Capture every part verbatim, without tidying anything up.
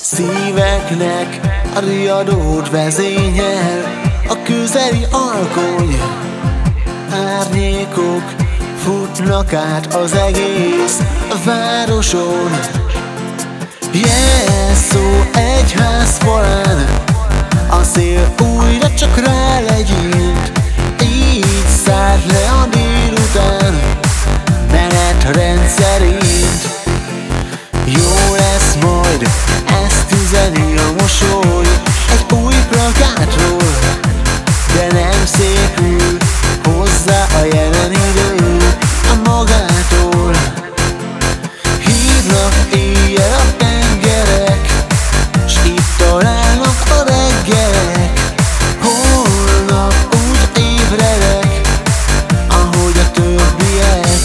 Szíveknek a riadót vezényel a közeli alkony. Árnyékok futnak át az egész városon. Jelszó egy ház falán, a szél újra csak rálegyint. Így szállt le a délután menetrend szerint. Jó lesz majd, ezt üzeni a mosoly egy új plakátról, de nem szépül hozzá a jelen idő a magától. Hívnak éjjel a tengerek, s itt találnak a reggelek. Holnap úgy ébredek, ahogy a többiek.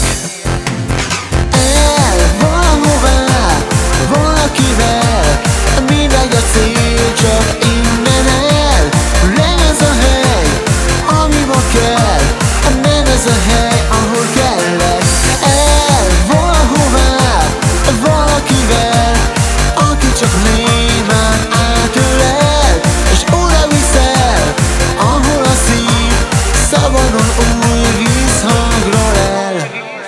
El valahová, valakivel, mindegy a cél, csak innen el. Nem ez a hely, amiba kell, nem ez a hely, ahol kellek. El valahová, valakivel, aki csak némán átölel, és oda viszel, ahol a szív szabadon új vízhangra lel.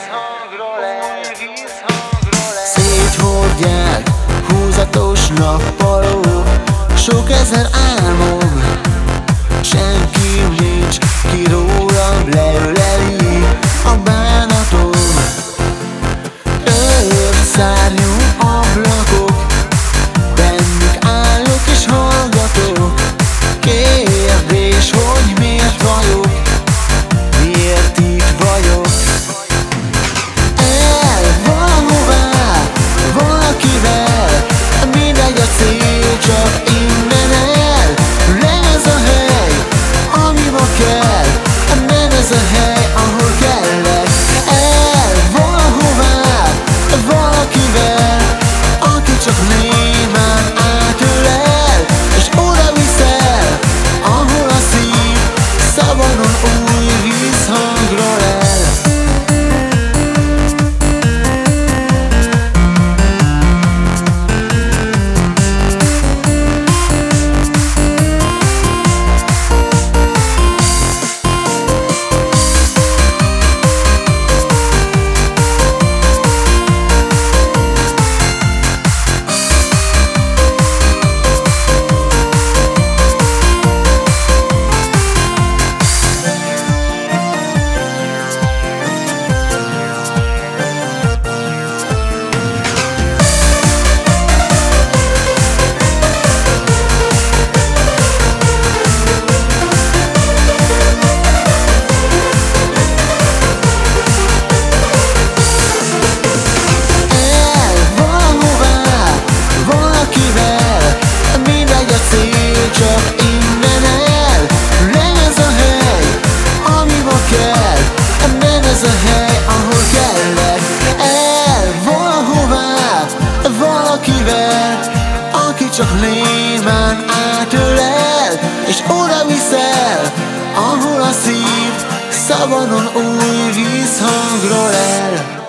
Széthordják húzatos nappalók, sok ezer álmom, senki nincs, ki rólam leöleli a bánatom. Tört szárnyú ablakok, bennük állok és hallgatok. Kérdés, hogy miért vagyok, miért itt vagyok. El valahová, valakivel, mindegy a cél, csak innen el. Nem ez a hely, amiba kell, nem ez a hely, ahol kellek. El valahová, valakivel, aki csak némán átölel, és oda viszel, ahol a szív szabadon új vízhangra lel. Csak innen el, nem ez a hely, amiba kell, nem ez a hely, ahol kellek. El valahová, valakivel, aki csak némán átölel, és oda viszel, ahol a szív szabadon új vízhangra lel.